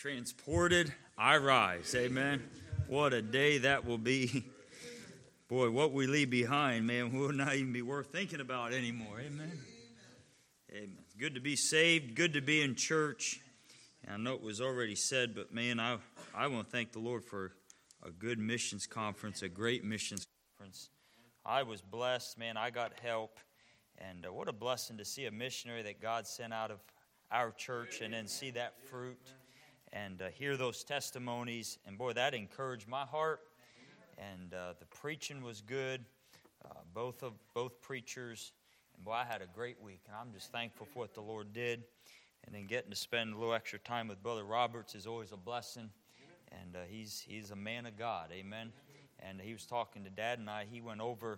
transported, I rise. Amen. What a day that will be. Boy, what we leave behind, man, will not even be worth thinking about anymore. Amen. Amen. It's good to be saved, good to be in church. And I know it was already said, but man, I want to thank the Lord for a good missions conference, a great missions conference. I was blessed, man. I got help. And what a blessing to see a missionary that God sent out of our church and then see that fruit and hear those testimonies. And boy, that encouraged my heart. And the preaching was good, both preachers. And boy, I had a great week. And I'm just thankful for what the Lord did. And then getting to spend a little extra time with Brother Roberts is always a blessing. And he's a man of God, amen. And he was talking to Dad and I. He went over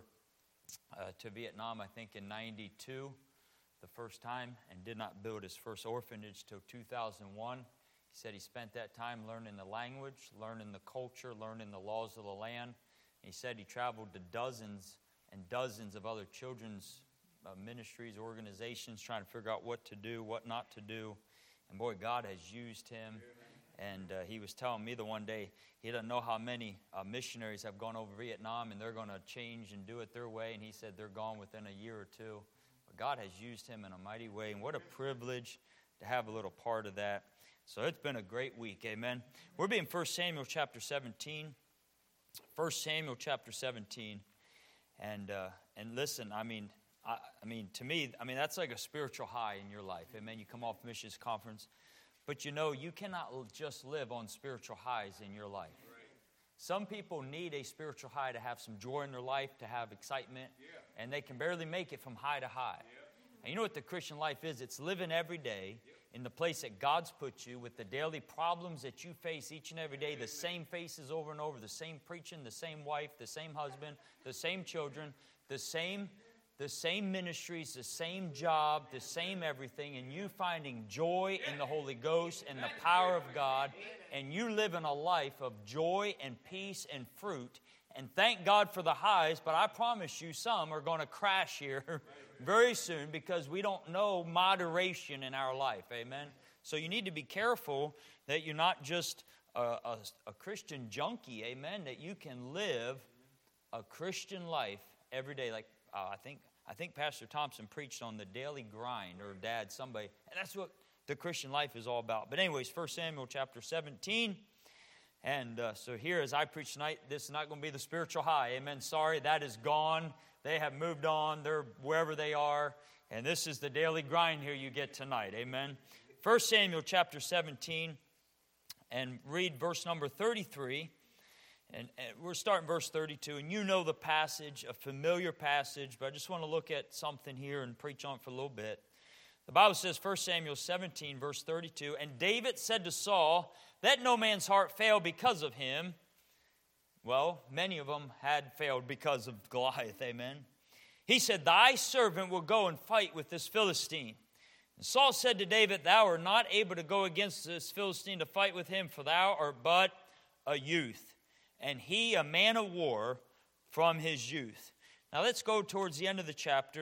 to Vietnam, I think, in 92, the first time, and did not build his first orphanage till 2001. He said he spent that time learning the language, learning the culture, learning the laws of the land. He said he traveled to dozens and dozens of other children's ministries, organizations, trying to figure out what to do, what not to do. And boy, God has used him. And he was telling me the one day, he doesn't know how many missionaries have gone over Vietnam and they're going to change and do it their way. And he said they're gone within a year or two. But God has used him in a mighty way. And what a privilege to have a little part of that. So it's been a great week, amen. We're being 1 Samuel chapter 17. 1 Samuel chapter 17. And listen, I mean, to me, that's like a spiritual high in your life. Amen. You come off missions conference. But you know, you cannot just live on spiritual highs in your life. Some people need a spiritual high to have some joy in their life, to have excitement, and they can barely make it from high to high. And you know what the Christian life is? It's living every day in the place that God's put you with the daily problems that you face each and every day, the same faces over and over, the same preaching, the same wife, the same husband, the same children, the same ministries, the same job, the same everything, and you finding joy in the Holy Ghost and the power of God, and you living a life of joy and peace and fruit. And thank God for the highs, but I promise you some are going to crash here very soon because we don't know moderation in our life, amen? So you need to be careful that you're not just a Christian junkie, amen, that you can live a Christian life every day. Like I think Pastor Thompson preached on the daily grind, or Dad, somebody. And that's what the Christian life is all about. But anyways, 1 Samuel chapter 17. And so here, as I preach tonight, this is not going to be the spiritual high. Amen. Sorry, that is gone. They have moved on. They're wherever they are. And this is the daily grind here you get tonight. Amen. 1 Samuel chapter 17. And read verse number 33. And we're starting verse 32, and you know the passage, a familiar passage, but I just want to look at something here and preach on for a little bit. The Bible says, 1 Samuel 17, verse 32, and David said to Saul, let no man's heart fail because of him. Well, many of them had failed because of Goliath, amen. He said, thy servant will go and fight with this Philistine. And Saul said to David, thou art not able to go against this Philistine to fight with him, for thou art but a youth. And he a man of war from his youth. Now let's go towards the end of the chapter,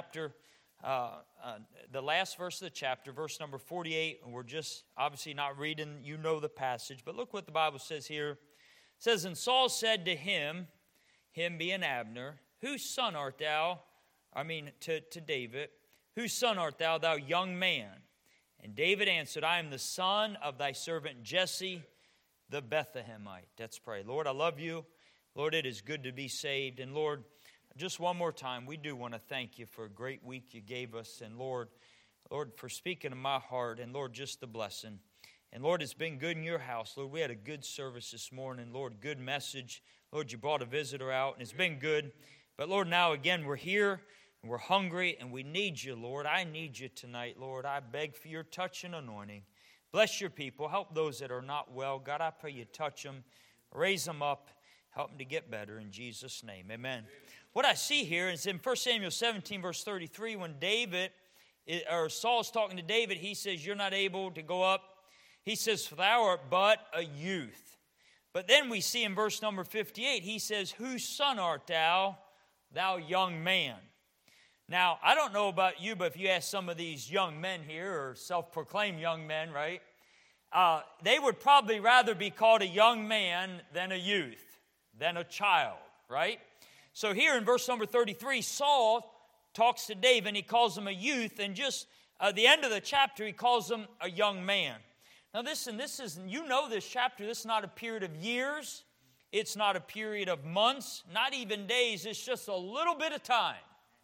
the last verse of the chapter, verse number 48. And we're just obviously not reading, you know the passage. But look what the Bible says here. It says, and Saul said to him being Abner, whose son art thou? To David, whose son art thou, thou young man? And David answered, I am the son of thy servant Jesse, the Bethlehemite. Let's pray. Lord, I love you. Lord, it is good to be saved. And Lord, just one more time, we do want to thank you for a great week you gave us. And Lord, for speaking to my heart. And Lord, just the blessing. And Lord, it's been good in your house. Lord, we had a good service this morning. Lord, good message. Lord, you brought a visitor out, and it's been good. But Lord, now again, we're here, and we're hungry, and we need you, Lord. I need you tonight, Lord. I beg for your touch and anointing. Bless your people. Help those that are not well. God, I pray you touch them, raise them up, help them to get better in Jesus' name. Amen. What I see here is in 1 Samuel 17, verse 33, when Saul's talking to David, he says, you're not able to go up. He says, for thou art but a youth. But then we see in verse number 58, he says, whose son art thou, thou young man? Now, I don't know about you, but if you ask some of these young men here, or self-proclaimed young men, right? they would probably rather be called a young man than a youth, than a child, right? So here in verse number 33, Saul talks to David, and he calls him a youth, and just the end of the chapter, he calls him a young man. Now listen, this is, you know this chapter, this is not a period of years, it's not a period of months, not even days, it's just a little bit of time.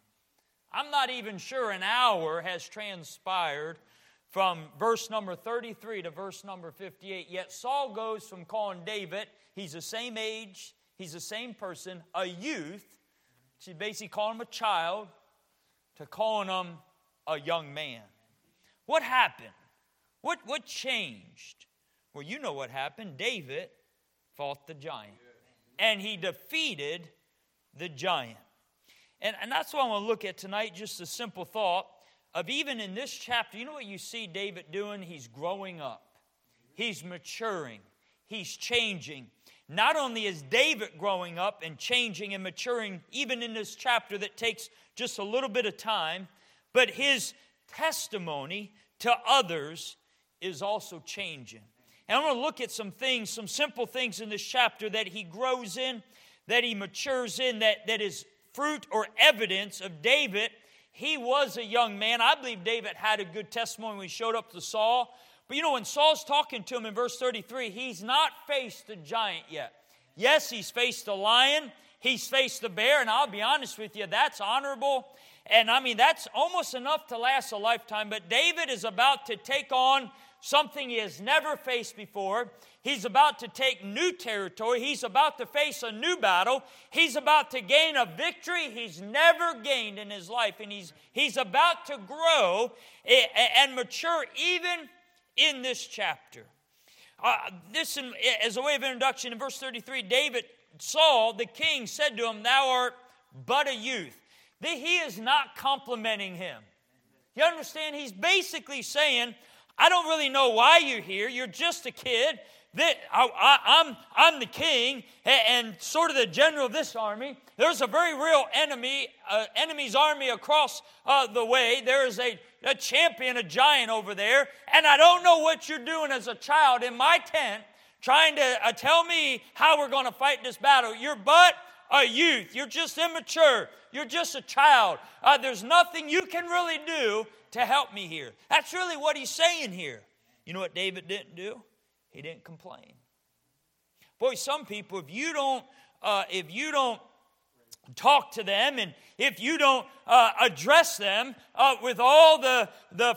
I'm not even sure an hour has transpired from verse number 33 to verse number 58, yet Saul goes from calling David, he's the same age, he's the same person, a youth, she's basically calling him a child, to calling him a young man. What happened? What changed? Well, you know what happened. David fought the giant. And he defeated the giant. And that's what I want to look at tonight, just a simple thought of even in this chapter, you know what you see David doing? He's growing up. He's maturing. He's changing. Not only is David growing up and changing and maturing, even in this chapter that takes just a little bit of time, but his testimony to others is also changing. And I'm going to look at some things, some simple things in this chapter that he grows in, that he matures in, that is fruit or evidence of David. He was a young man. I believe David had a good testimony when he showed up to Saul. But you know, when Saul's talking to him in verse 33, he's not faced a giant yet. Yes, he's faced a lion. He's faced a bear. And I'll be honest with you, that's honorable. And I mean, that's almost enough to last a lifetime. But David is about to take on something he has never faced before. He's about to take new territory. He's about to face a new battle. He's about to gain a victory he's never gained in his life. And he's about to grow and mature even in this chapter. This, as a way of introduction, in verse 33, Saul, the king, said to him, "Thou art but a youth." He is not complimenting him. You understand? He's basically saying, I don't really know why you're here. You're just a kid. I'm the king and sort of the general of this army. There's a very real enemy's army across the way. There is a champion, a giant over there. And I don't know what you're doing as a child in my tent trying to tell me how we're going to fight this battle. You're but a youth. You're just immature. You're just a child. There's nothing you can really do to help me here. That's really what he's saying here. You know what David didn't do? He didn't complain. Boy, some people, if you don't talk to them and if you don't address them with all the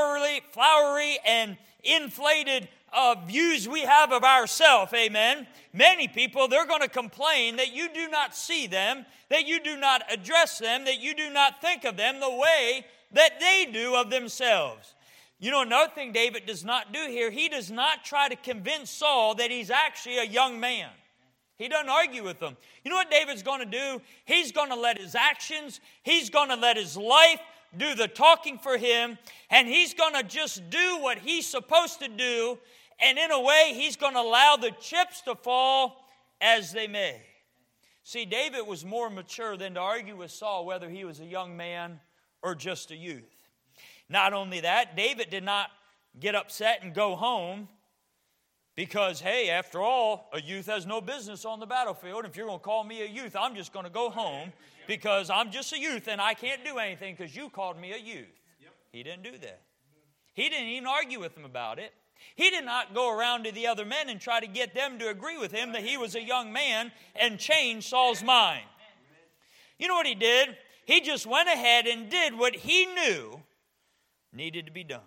flowery and inflated views we have of ourselves, amen, many people, they're going to complain that you do not see them, that you do not address them, that you do not think of them the way that they do of themselves. You know, another thing David does not do here, he does not try to convince Saul that he's actually a young man. He doesn't argue with him. You know what David's going to do? He's going to let his actions, he's going to let his life do the talking for him, and he's going to just do what he's supposed to do, and in a way, he's going to allow the chips to fall as they may. See, David was more mature than to argue with Saul whether he was a young man or just a youth. Not only that, David did not get upset and go home because, hey, after all, a youth has no business on the battlefield. If you're going to call me a youth, I'm just going to go home because I'm just a youth and I can't do anything because you called me a youth. He didn't do that. He didn't even argue with them about it. He did not go around to the other men and try to get them to agree with him that he was a young man and change Saul's mind. You know what he did? He just went ahead and did what he knew needed to be done.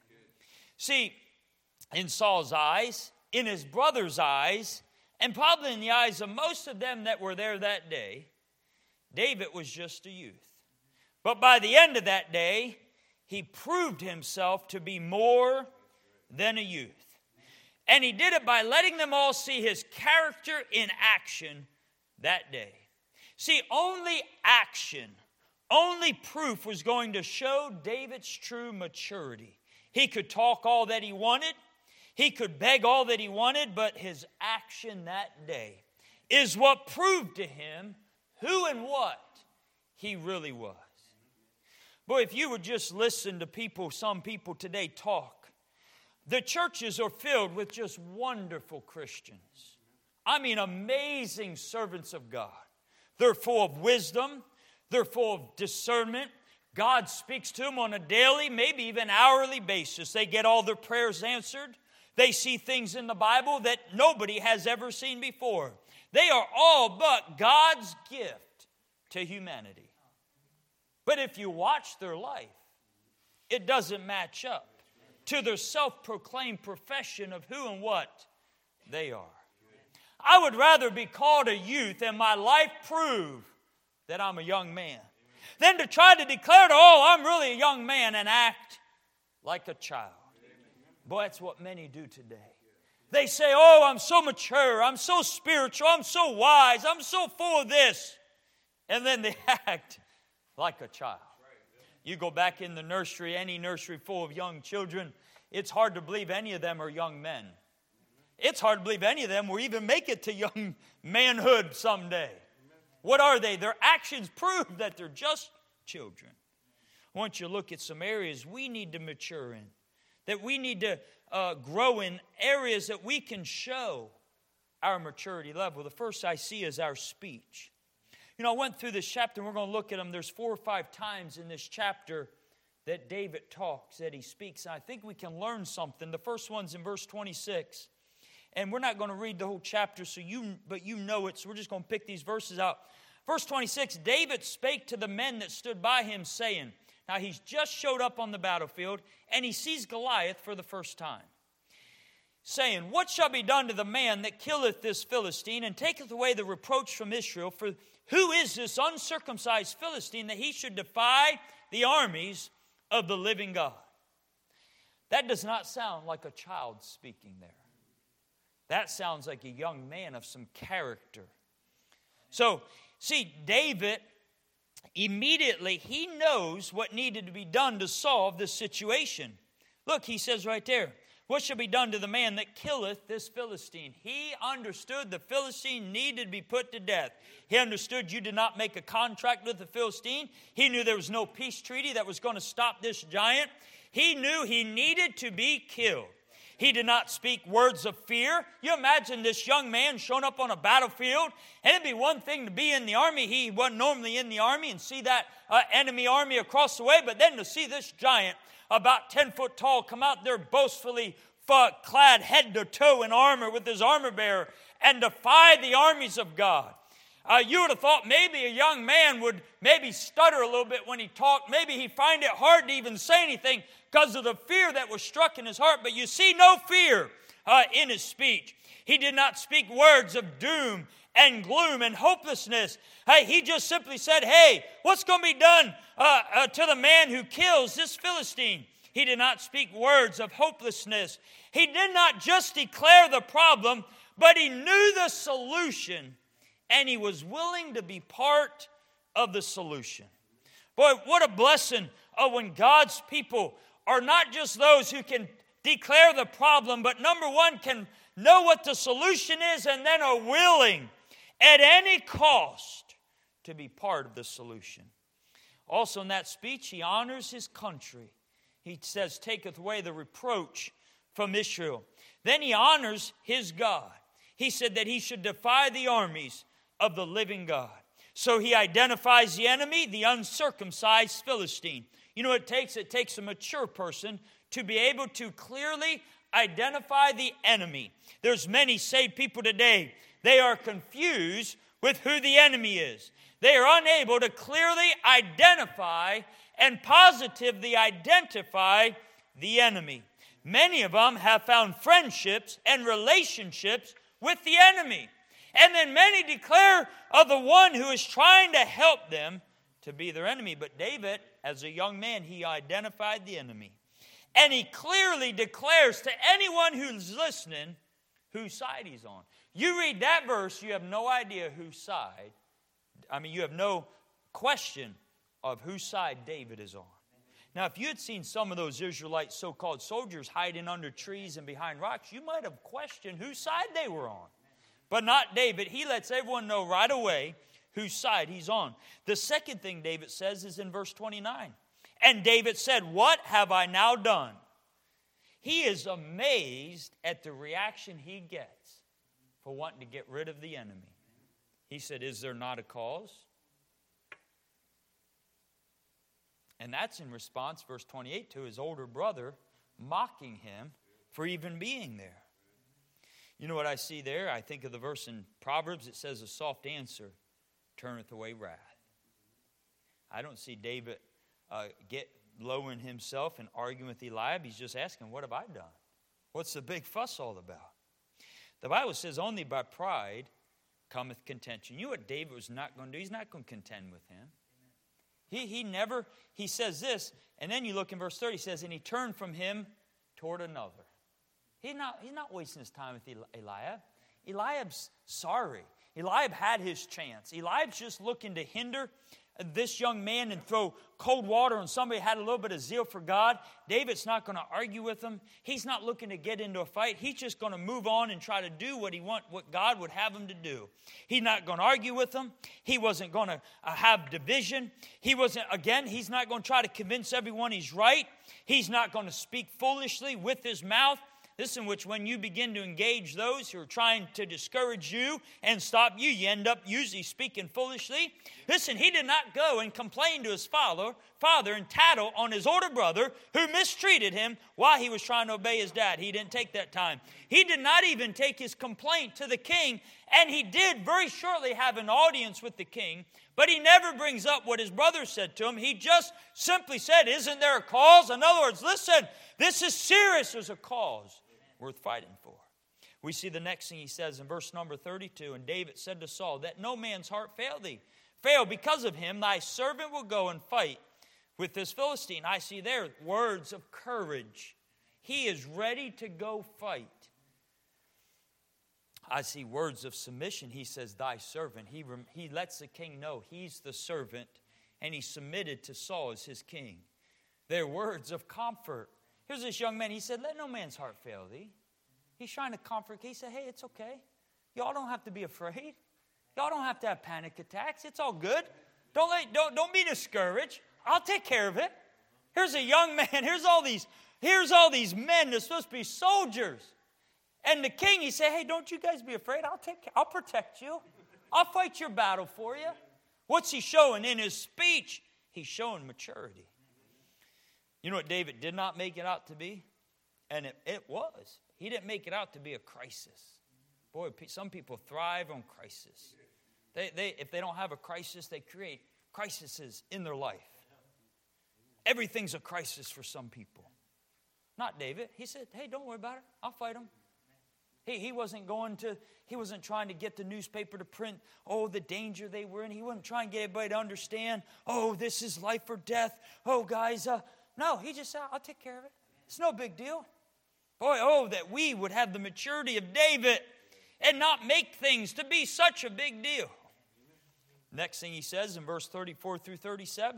See, in Saul's eyes, in his brother's eyes, and probably in the eyes of most of them that were there that day, David was just a youth. But by the end of that day, he proved himself to be more than a youth. And he did it by letting them all see his character in action that day. See, only action, only proof was going to show David's true maturity. He could talk all that he wanted. He could beg all that he wanted, but his action that day is what proved to him who and what he really was. Boy, if you would just listen to some people today talk, the churches are filled with just wonderful Christians. I mean, amazing servants of God. They're full of wisdom. They're full of discernment. God speaks to them on a daily, maybe even hourly basis. They get all their prayers answered. They see things in the Bible that nobody has ever seen before. They are all but God's gift to humanity. But if you watch their life, it doesn't match up to their self-proclaimed profession of who and what they are. I would rather be called a youth and my life prove that I'm a young man than to try to declare to all I'm really a young man and act like a child. Boy, that's what many do today. They say, oh, I'm so mature, I'm so spiritual, I'm so wise, I'm so full of this. And then they act like a child. You go back in the nursery, any nursery full of young children, it's hard to believe any of them are young men. It's hard to believe any of them will even make it to young manhood someday. What are they? Their actions prove that they're just children. I want you to look at some areas we need to mature in, that we need to grow in, areas that we can show our maturity level. The first I see is our speech. You know, I went through this chapter, and we're going to look at them. There's 4 or 5 times in this chapter that David talks, that he speaks, and I think we can learn something. The first one's in verse 26. And we're not going to read the whole chapter, but you know it, so we're just going to pick these verses out. Verse 26, David spake to the men that stood by him, saying, now he's just showed up on the battlefield, and he sees Goliath for the first time, saying, what shall be done to the man that killeth this Philistine, and taketh away the reproach from Israel? For who is this uncircumcised Philistine, that he should defy the armies of the living God? That does not sound like a child speaking there. That sounds like a young man of some character. So, see, David, immediately, he knows what needed to be done to solve this situation. Look, he says right there, what shall be done to the man that killeth this Philistine? He understood the Philistine needed to be put to death. He understood you did not make a contract with the Philistine. He knew there was no peace treaty that was going to stop this giant. He knew he needed to be killed. He did not speak words of fear. You imagine this young man showing up on a battlefield, and it'd be one thing to be in the army. He wasn't normally in the army and see that enemy army across the way, but then to see this giant about 10 foot tall come out there boastfully clad head to toe in armor with his armor bearer and defy the armies of God. You would have thought maybe a young man would maybe stutter a little bit when he talked. Maybe he'd find it hard to even say anything because of the fear that was struck in his heart. But you see no fear in his speech. He did not speak words of doom and gloom and hopelessness. He just simply said, hey, what's going to be done to the man who kills this Philistine? He did not speak words of hopelessness. He did not just declare the problem, but he knew the solution. And he was willing to be part of the solution. Boy, what a blessing when God's people are not just those who can declare the problem, but number one, can know what the solution is and then are willing at any cost to be part of the solution. Also in that speech, he honors his country. He says, taketh away the reproach from Israel. Then he honors his God. He said that he should defy the armies of the living God. So he identifies the enemy, the uncircumcised Philistine. You know what it takes? It takes a mature person to be able to clearly identify the enemy. There's many saved people today. They are confused with who the enemy is. They are unable to clearly identify and positively identify the enemy. Many of them have found friendships and relationships with the enemy. And then many declare of the one who is trying to help them to be their enemy. But David, as a young man, he identified the enemy. And he clearly declares to anyone who's listening whose side he's on. You read that verse, you have no idea whose side. You have no question of whose side David is on. Now, if you had seen some of those Israelite so-called soldiers hiding under trees and behind rocks, you might have questioned whose side they were on. But not David. He lets everyone know right away whose side he's on. The second thing David says is in verse 29. And David said, what have I now done? he is amazed at the reaction he gets for wanting to get rid of the enemy. He said, is there not a cause? And that's in response, verse 28, to his older brother mocking him for even being there. You know what I see there? I think of the verse in Proverbs. It says, a soft answer turneth away wrath. I don't see David get low in himself and arguing with Eliab. He's just asking, what have I done? What's the big fuss all about? The Bible says, only by pride cometh contention. You know what David was not going to do? He's not going to contend with him. He says this, and then you look in verse 30, he says, and he turned from him toward another. He's not wasting his time with Eliab. Eliab's sorry. Eliab had his chance. Eliab's just looking to hinder this young man and throw cold water on somebody who had a little bit of zeal for God. David's not going to argue with him. He's not looking to get into a fight. He's just going to move on and try to do what God would have him to do. He's not going to argue with him. He wasn't going to have division. He's not going to try to convince everyone he's right. He's not going to speak foolishly with his mouth. This in which when you begin to engage those who are trying to discourage you and stop you, you end up usually speaking foolishly. Listen, he did not go and complain to his father and tattle on his older brother who mistreated him while he was trying to obey his dad. He didn't take that time. He did not even take his complaint to the king, and he did very shortly have an audience with the king, but he never brings up what his brother said to him. He just simply said, isn't there a cause? In other words, listen, this is serious. There's a cause worth fighting for. We see the next thing he says in verse number 32, and David said to Saul, that no man's heart fail because of him, thy servant will go and fight with this Philistine. I see there words of courage. He is ready to go fight. I see words of submission. He says, thy servant. He lets the king know he's the servant, and he submitted to Saul as his king. They're words of comfort. Here's this young man. He said, let no man's heart fail thee. He's trying to comfort. He said, hey, it's okay. Y'all don't have to be afraid. Y'all don't have to have panic attacks. It's all good. Don't be discouraged. I'll take care of it. Here's a young man. Here's all these men. They're supposed to be soldiers. And the king, he said, hey, don't you guys be afraid. I'll protect you. I'll fight your battle for you. What's he showing? In his speech, he's showing maturity. You know what David did not make it out to be? And it was. He didn't make it out to be a crisis. Boy, some people thrive on crisis. If they don't have a crisis, they create crises in their life. Everything's a crisis for some people. Not David. He said, hey, don't worry about it. I'll fight him. He wasn't trying to get the newspaper to print, the danger they were in. He wasn't trying to get everybody to understand, this is life or death. Guys, no, he just said, I'll take care of it. It's no big deal. Boy, that we would have the maturity of David and not make things to be such a big deal. Next thing he says in verse 34 through 37.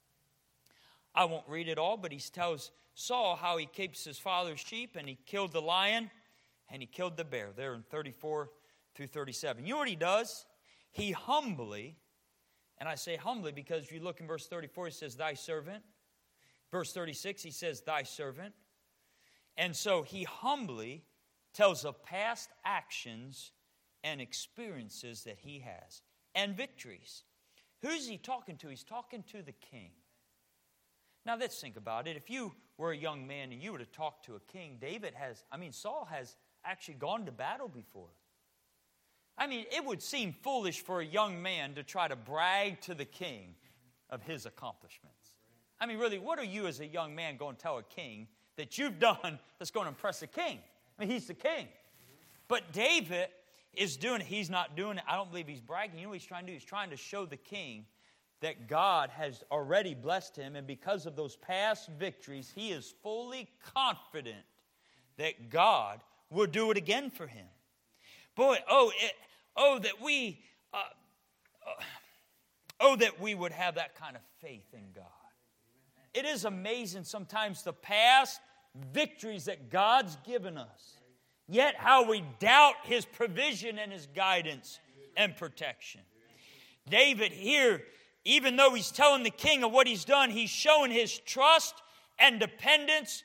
I won't read it all, but he tells Saul how he keeps his father's sheep, and he killed the lion and he killed the bear. There in 34 through 37. You know what he does? He humbly, and I say humbly because if you look in verse 34, he says, thy servant. Verse 36, he says, thy servant. And so he humbly tells of past actions and experiences that he has and victories. Who's he talking to? He's talking to the king. Now let's think about it. If you were a young man and you were to talk to a king, Saul has actually gone to battle before. It would seem foolish for a young man to try to brag to the king of his accomplishments. Really, what are you as a young man going to tell a king that you've done that's going to impress the king? He's the king. But David is doing it. He's not doing it. I don't believe he's bragging. You know what he's trying to do? He's trying to show the king that God has already blessed him, and because of those past victories, he is fully confident that God will do it again for him. Boy, that we would have that kind of faith in God. It is amazing sometimes the past victories that God's given us, yet how we doubt his provision and his guidance and protection. David here, even though he's telling the king of what he's done, he's showing his trust and dependence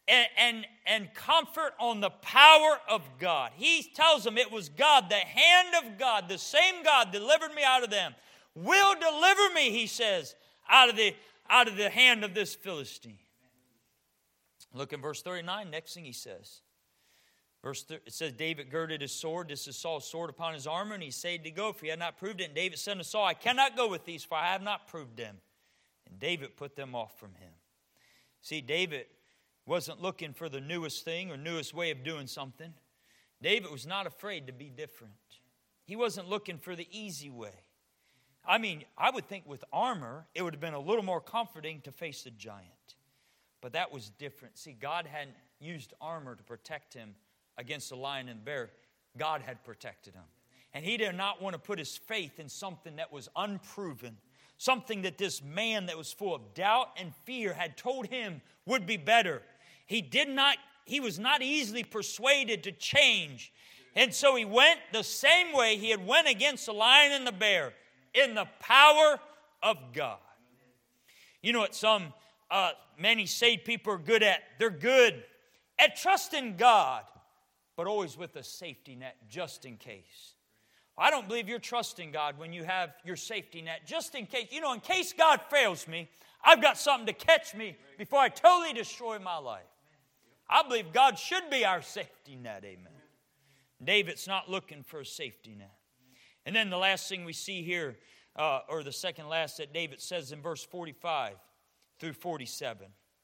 and comfort on the power of God. He tells them it was God, the hand of God, the same God delivered me out of them, will deliver me, he says, out of the hand of this Philistine. Look in verse 39, next thing he says. It says, David girded his sword. This is Saul's sword upon his armor, and he said to go, for he had not proved it. And David said to Saul, I cannot go with these, for I have not proved them. And David put them off from him. See, David wasn't looking for the newest thing or newest way of doing something. David was not afraid to be different. He wasn't looking for the easy way. I mean, I would think with armor, it would have been a little more comforting to face the giant. But that was different. See, God hadn't used armor to protect him against the lion and the bear. God had protected him. And he did not want to put his faith in something that was unproven, something that this man that was full of doubt and fear had told him would be better. He was not easily persuaded to change. And so he went the same way he had went against the lion and the bear, in the power of God. You know what many saved people are good at? They're good at trusting God, but always with a safety net just in case. I don't believe you're trusting God when you have your safety net just in case. You know, in case God fails me, I've got something to catch me before I totally destroy my life. I believe God should be our safety net, amen. David's not looking for a safety net. And then the last thing we see here, or the second last that David says in verse 45 through 47.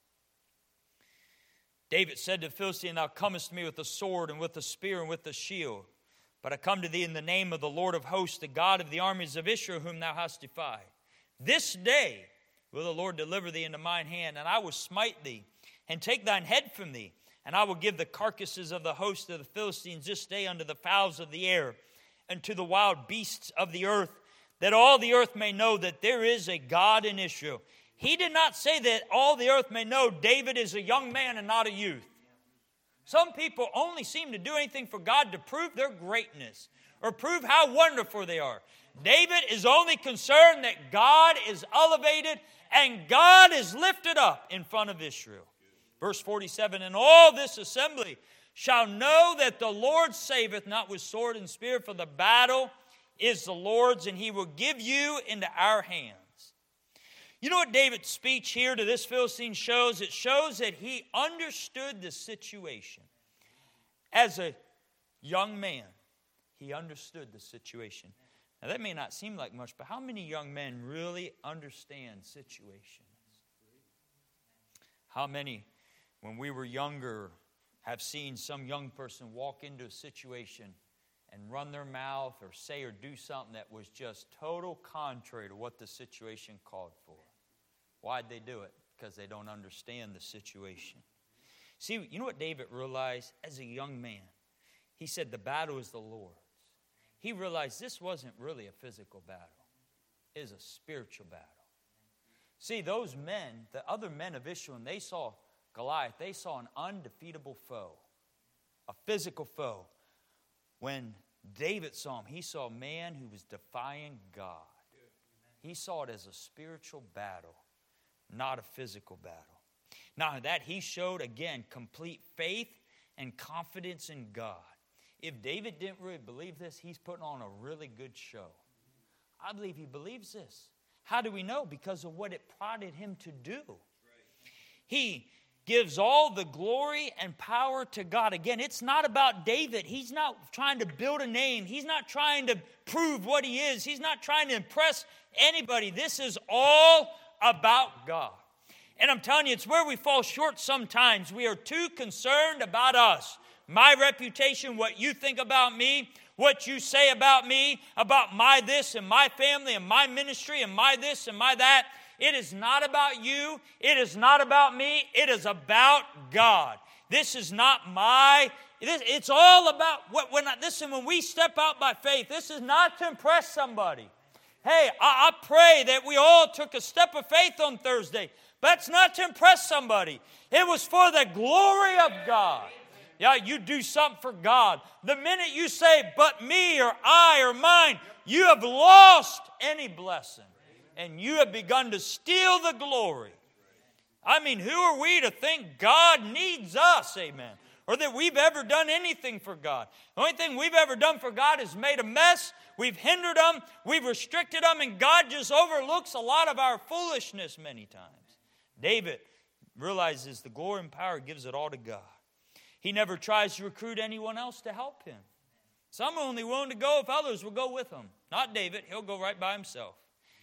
David said to the Philistine, thou comest to me with a sword and with a spear and with a shield. But I come to thee in the name of the Lord of hosts, the God of the armies of Israel, whom thou hast defied. This day will the Lord deliver thee into mine hand, and I will smite thee, and take thine head from thee. And I will give the carcasses of the host of the Philistines this day unto the fowls of the air, and to the wild beasts of the earth, that all the earth may know that there is a God in Israel. He did not say that all the earth may know David is a young man and not a youth. Some people only seem to do anything for God to prove their greatness or prove how wonderful they are. David is only concerned that God is elevated and God is lifted up in front of Israel. Verse 47, and all this assembly shall know that the Lord saveth not with sword and spear, for the battle is the Lord's, and he will give you into our hands. You know what David's speech here to this Philistine shows? It shows that he understood the situation. As a young man, he understood the situation. Now that may not seem like much, but how many young men really understand situations? How many, when we were younger, have seen some young person walk into a situation and run their mouth or say or do something that was just total contrary to what the situation called for? Why'd they do it? Because they don't understand the situation. See, you know what David realized as a young man? He said the battle is the Lord's. He realized this wasn't really a physical battle. It was a spiritual battle. See, those men, the other men of Israel, when they saw Goliath, they saw an undefeatable foe, a physical foe. When David saw him, he saw a man who was defying God. He saw it as a spiritual battle, not a physical battle. Now that he showed, again, complete faith and confidence in God. If David didn't really believe this, he's putting on a really good show. I believe he believes this. How do we know? Because of what it prodded him to do. He gives all the glory and power to God. Again, it's not about David. He's not trying to build a name. He's not trying to prove what he is. He's not trying to impress anybody. This is all about God. And I'm telling you, it's where we fall short sometimes. We are too concerned about us. My reputation, what you think about me, what you say about me, about my this and my family and my ministry and my this and my that. It is not about you. It is not about me. It is about God. This is not it's all about when we step out by faith, this is not to impress somebody. Hey, I pray that we all took a step of faith on Thursday. But it's not to impress somebody. It was for the glory of God. Yeah, you do something for God. The minute you say, but me or I or mine, you have lost any blessing. And you have begun to steal the glory. I mean, who are we to think God needs us, amen, or that we've ever done anything for God? The only thing we've ever done for God is made a mess. We've hindered Him. We've restricted Him, and God just overlooks a lot of our foolishness many times. David realizes the glory and power gives it all to God. He never tries to recruit anyone else to help him. Some are only willing to go if others will go with him. Not David. He'll go right by himself.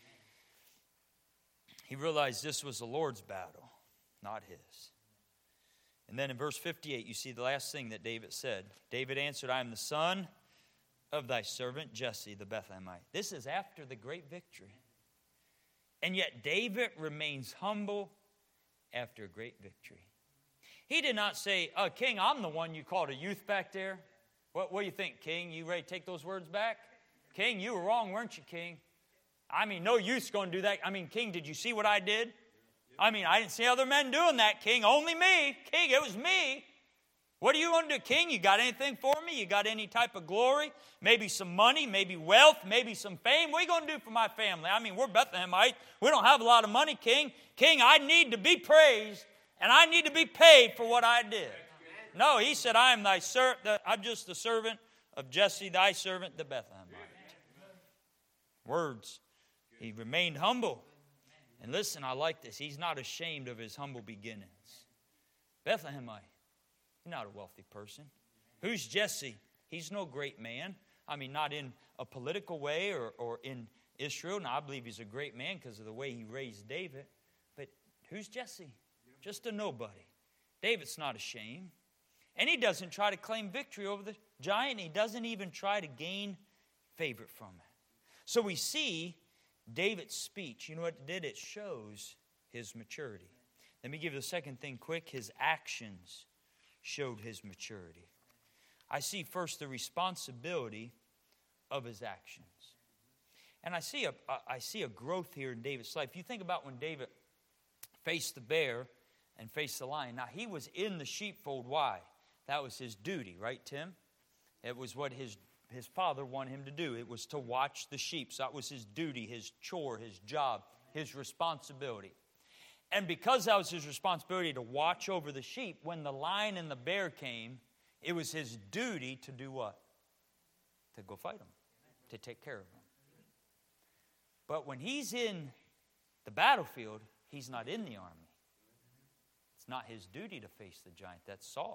He realized this was the Lord's battle, not his. And then in verse 58, you see the last thing that David said. David answered, I am the son of thy servant Jesse the Bethlehemite. This is after the great victory. And yet David remains humble after a great victory. He did not say, King, I'm the one you called a youth back there. What do you think, King? You ready to take those words back? King, you were wrong, weren't you, King? I mean, no youth's going to do that. I mean, King, did you see what I did? I mean, I didn't see other men doing that, King. Only me. King, it was me. What do you want to do, King? You got anything for me? You got any type of glory? Maybe some money, maybe wealth, maybe some fame? What are you going to do for my family? I mean, we're Bethlehemites. We don't have a lot of money, King. King, I need to be praised, and I need to be paid for what I did. No, he said, I am thy servant. I'm just the servant of Jesse, thy servant, the Bethlehemite. Words. He remained humble. And listen, I like this. He's not ashamed of his humble beginnings. Bethlehemite. You're not a wealthy person. Who's Jesse? He's no great man. I mean, not in a political way or in Israel. Now, I believe he's a great man because of the way he raised David. But who's Jesse? Just a nobody. David's not ashamed. And he doesn't try to claim victory over the giant. He doesn't even try to gain favor from it. So we see David's speech. You know what it did? It shows his maturity. Let me give you the second thing quick. His actions showed his maturity. I see first the responsibility of his actions. And I see a growth here in David's life. You think about when David faced the bear and faced the lion. Now, he was in the sheepfold. Why? That was his duty, right, Tim? It was what his father wanted him to do. It was to watch the sheep. So that was his duty, his chore, his job, his responsibility. And because that was his responsibility to watch over the sheep, when the lion and the bear came, it was his duty to do what? To go fight them, to take care of them. But when he's in the battlefield, he's not in the army. It's not his duty to face the giant. That's Saul's.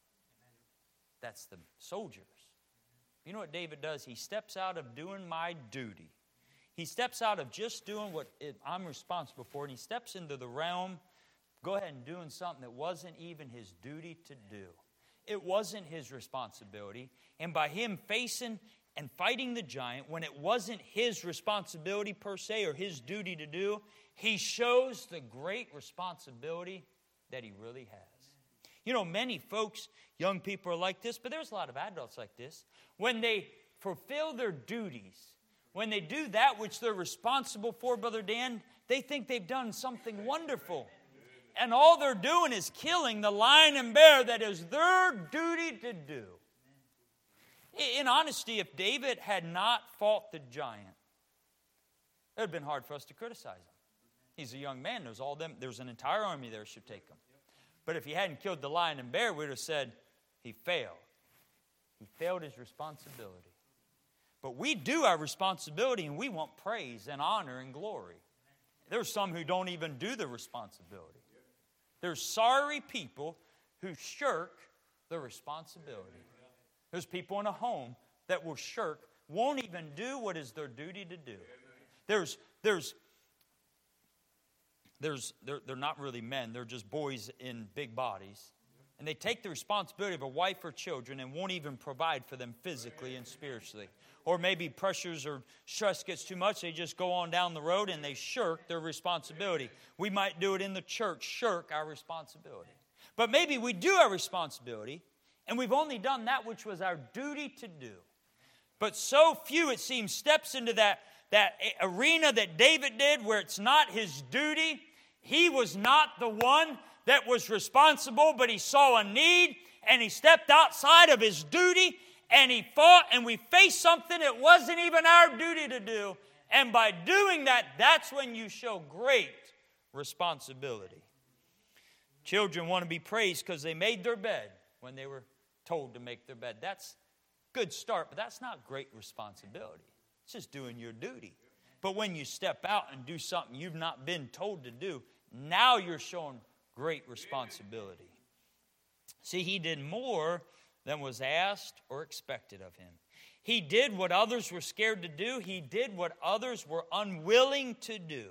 That's the soldiers. You know what David does? He steps out of doing my duty. He steps out of just doing what I'm responsible for, and he steps into the realm, go ahead and doing something that wasn't even his duty to do. It wasn't his responsibility. And by him facing and fighting the giant, when it wasn't his responsibility per se or his duty to do, he shows the great responsibility that he really has. You know, many folks, young people are like this, but there's a lot of adults like this. When they fulfill their duties, when they do that which they're responsible for, Brother Dan, they think they've done something wonderful. And all they're doing is killing the lion and bear that is their duty to do. In honesty, if David had not fought the giant, it would have been hard for us to criticize him. He's a young man. There's an entire army there should take him. But if he hadn't killed the lion and bear, we would have said he failed. He failed his responsibility. But we do our responsibility, and we want praise and honor and glory. There's some who don't even do the responsibility. There's sorry people who shirk the responsibility. There's people in a home that will shirk, won't even do what is their duty to do. They're not really men. They're just boys in big bodies. And they take the responsibility of a wife or children and won't even provide for them physically and spiritually. Or maybe pressures or stress gets too much. They just go on down the road and they shirk their responsibility. We might do it in the church, shirk our responsibility. But maybe we do our responsibility and we've only done that which was our duty to do. But so few, it seems, steps into that arena that David did where it's not his duty. He was not the one that was responsible, but he saw a need and he stepped outside of his duty and he fought, and we faced something that wasn't even our duty to do. And by doing that, that's when you show great responsibility. Children want to be praised because they made their bed when they were told to make their bed. That's a good start, but that's not great responsibility. It's just doing your duty. But when you step out and do something you've not been told to do, now you're showing great responsibility. See, he did more than was asked or expected of him. He did what others were scared to do. He did what others were unwilling to do.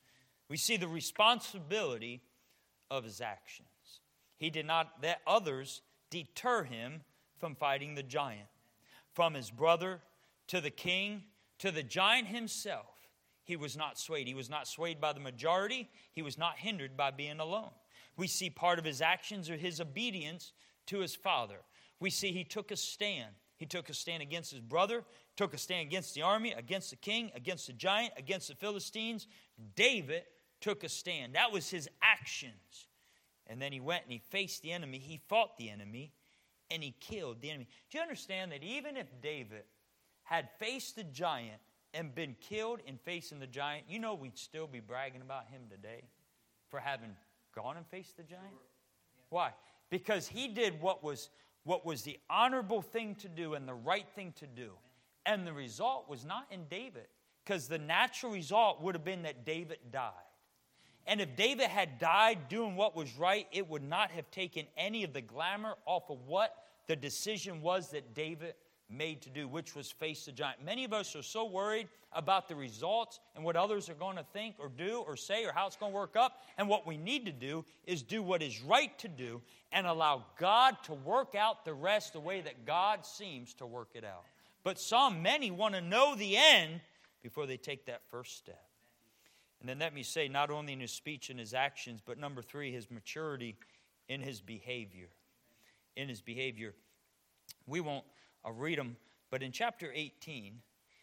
We see the responsibility of his actions. He did not let others deter him from fighting the giant. From his brother to the king to the giant himself, he was not swayed. He was not swayed by the majority. He was not hindered by being alone. We see part of his actions or his obedience to his father. We see he took a stand. He took a stand against his brother, took a stand against the army, against the king, against the giant, against the Philistines. David took a stand. That was his actions. And then he went and he faced the enemy. He fought the enemy and he killed the enemy. Do you understand that even if David had faced the giant and been killed in facing the giant, you know we'd still be bragging about him today for having gone and faced the giant? Why? Because he did what was the honorable thing to do and the right thing to do. And the result was not in David, because the natural result would have been that David died. And if David had died doing what was right, it would not have taken any of the glamour off of what the decision was that David made to do, which was face the giant. Many of us are so worried about the results and what others are going to think or do or say or how it's going to work up. And what we need to do is do what is right to do and allow God to work out the rest the way that God seems to work it out. But many want to know the end before they take that first step. And then let me say, not only in his speech and his actions, but number 3, his maturity in his behavior. In his behavior. We won't read them, but in chapter 18,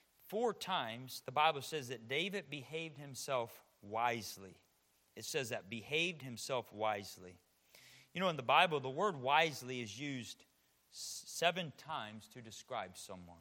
4 times the Bible says that David behaved himself wisely. It says that, behaved himself wisely. You know, in the Bible, the word wisely is used 7 times to describe someone.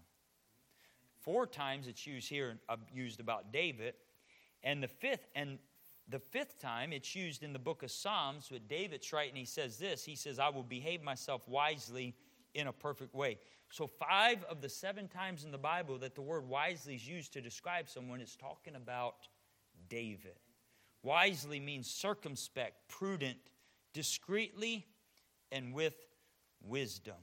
4 times it's used here, used about David. And the fifth time it's used in the book of Psalms with David's writing. He says this. He says, I will behave myself wisely in a perfect way. So 5 of the 7 times in the Bible that the word wisely is used to describe someone is talking about David. Wisely means circumspect, prudent, discreetly, and with wisdom.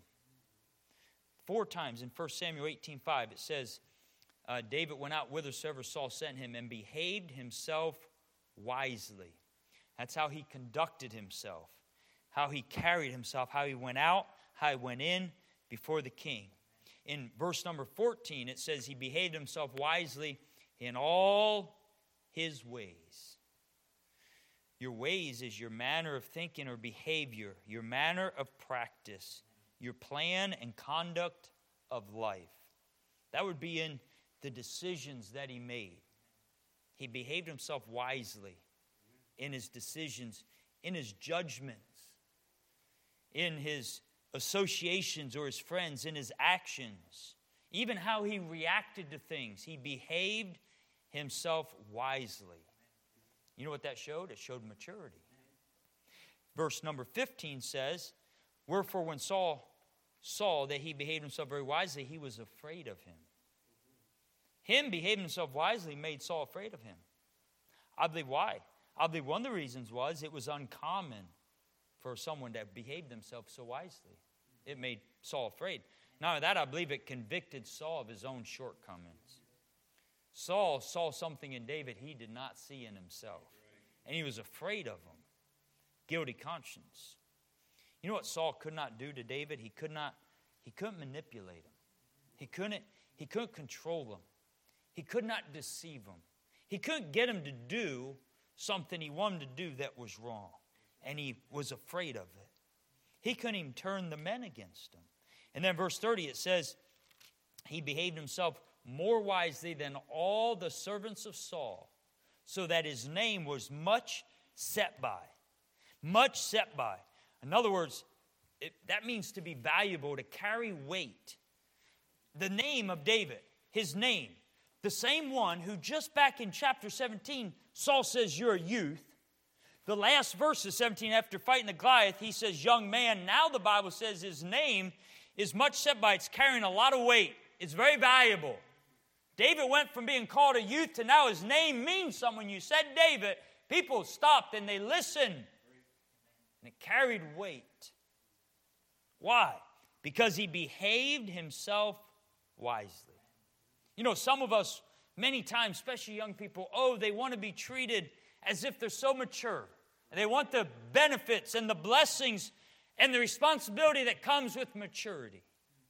4 times in 1 Samuel 18:5 it says, David went out whithersoever Saul sent him and behaved himself wisely. That's how he conducted himself, how he carried himself, how he went out, how he went in before the king. In verse number 14, it says he behaved himself wisely in all his ways. Your ways is your manner of thinking or behavior, your manner of practice, your plan and conduct of life. That would be in the decisions that he made. He behaved himself wisely in his decisions, in his judgments, in his associations or his friends, in his actions, even how he reacted to things. He behaved himself wisely. You know what that showed? It showed maturity. Verse number 15 says, wherefore when Saul saw that he behaved himself very wisely, he was afraid of him. Him behaving himself wisely made Saul afraid of him. I believe why? I believe one of the reasons was it was uncommon for someone to behave themselves so wisely. It made Saul afraid. Not only that, I believe it convicted Saul of his own shortcomings. Saul saw something in David he did not see in himself. And he was afraid of him. Guilty conscience. You know what Saul could not do to David? He couldn't manipulate him. He couldn't control him. He could not deceive him. He couldn't get him to do something he wanted to do that was wrong. And he was afraid of it. He couldn't even turn the men against him. And then verse 30 it says, he behaved himself more wisely than all the servants of Saul, so that his name was much set by. Much set by. In other words, that means to be valuable, to carry weight. The name of David, his name, the same one who just back in chapter 17, Saul says, you're a youth. the last verse of 17, after fighting the Goliath, he says, young man. Now the Bible says his name is much said by it's carrying a lot of weight. It's very valuable. David went from being called a youth to now his name means something. When you said David, people stopped and they listened. And it carried weight. Why? Because he behaved himself wisely. You know, some of us, many times, especially young people, they want to be treated as if they're so mature. And they want the benefits and the blessings and the responsibility that comes with maturity.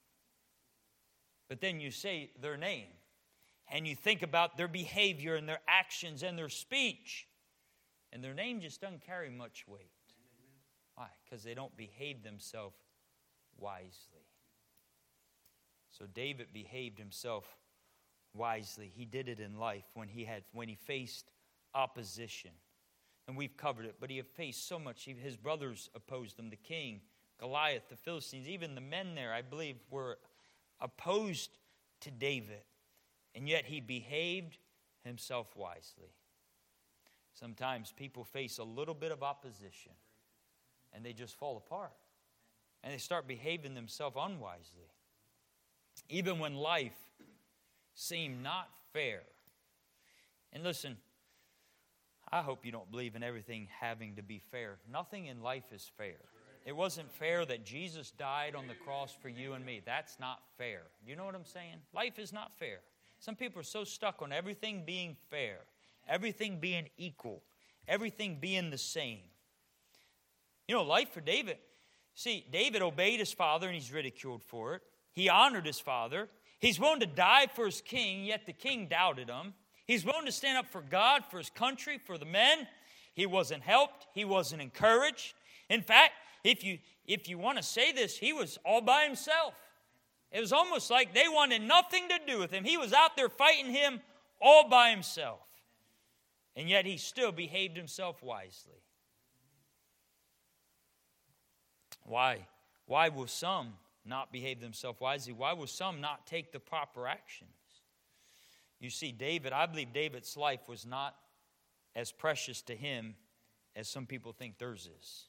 But then you say their name, and you think about their behavior and their actions and their speech, and their name just doesn't carry much weight. Why? Because they don't behave themselves wisely. So David behaved himself wisely. He did it in life when he faced opposition. And we've covered it, but he had faced so much. His brothers opposed him, the king, Goliath, the Philistines, even the men there, I believe, were opposed to David. And yet he behaved himself wisely. Sometimes people face a little bit of opposition and they just fall apart. And they start behaving themselves unwisely. Even when life seemed not fair. And listen, I hope you don't believe in everything having to be fair. Nothing in life is fair. It wasn't fair that Jesus died on the cross for you and me. That's not fair. You know what I'm saying? Life is not fair. Some people are so stuck on everything being fair, everything being equal, everything being the same. You know, life for David. See, David obeyed his father and he's ridiculed for it. He honored his father. He's willing to die for his king, yet the king doubted him. He's willing to stand up for God, for his country, for the men. He wasn't helped. He wasn't encouraged. In fact, if you want to say this, he was all by himself. It was almost like they wanted nothing to do with him. He was out there fighting him all by himself. And yet he still behaved himself wisely. Why? Why will some not behave themselves wisely? Why will some not take the proper actions? You see, I believe David's life was not as precious to him as some people think theirs is.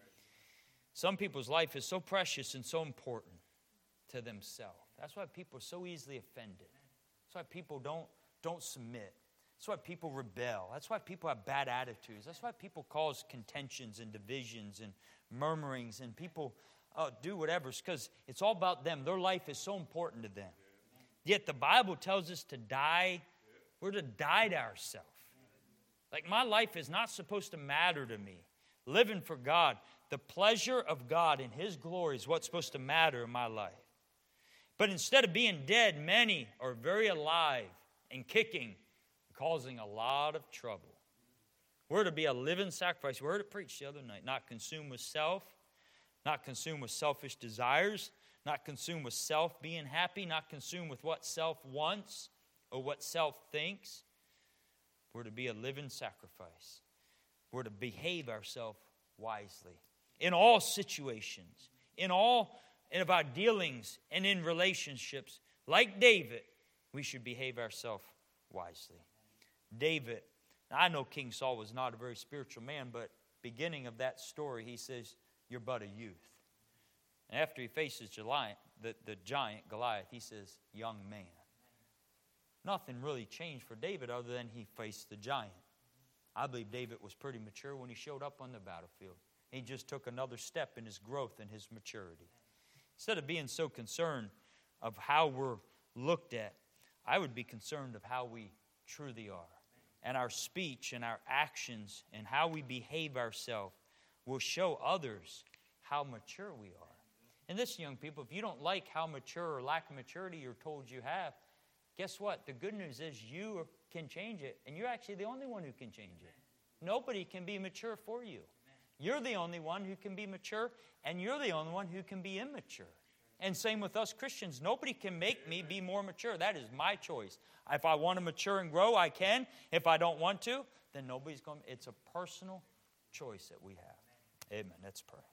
Some people's life is so precious and so important to themselves. That's why people are so easily offended. That's why people don't submit. That's why people rebel. That's why people have bad attitudes. That's why people cause contentions and divisions and murmurings and people do whatever. It's because it's all about them. Their life is so important to them. Yet the Bible tells us to die. We're to die to ourselves. Like my life is not supposed to matter to me. Living for God, the pleasure of God and His glory is what's supposed to matter in my life. But instead of being dead, many are very alive and kicking, causing a lot of trouble. We're to be a living sacrifice. We heard it preached the other night. Not consumed with self, not consumed with selfish desires, not consumed with self being happy, not consumed with what self wants or what self thinks. We're to be a living sacrifice. We're to behave ourselves wisely in all situations, in all of our dealings and in relationships. Like David, we should behave ourselves wisely. David, I know King Saul was not a very spiritual man, but beginning of that story, he says, "You're but a youth." And after he faces the giant Goliath, he says, "Young man." Nothing really changed for David other than he faced the giant. I believe David was pretty mature when he showed up on the battlefield. He just took another step in his growth and his maturity. Instead of being so concerned of how we're looked at, I would be concerned of how we truly are. And our speech and our actions and how we behave ourselves will show others how mature we are. And this, young people, if you don't like how mature or lack of maturity you're told you have, guess what? The good news is you can change it. And you're actually the only one who can change it. Nobody can be mature for you. You're the only one who can be mature, and you're the only one who can be immature. And same with us Christians. Nobody can make me be more mature. That is my choice. If I want to mature and grow, I can. If I don't want to, then nobody's going to. It's a personal choice that we have. Amen. Let's pray.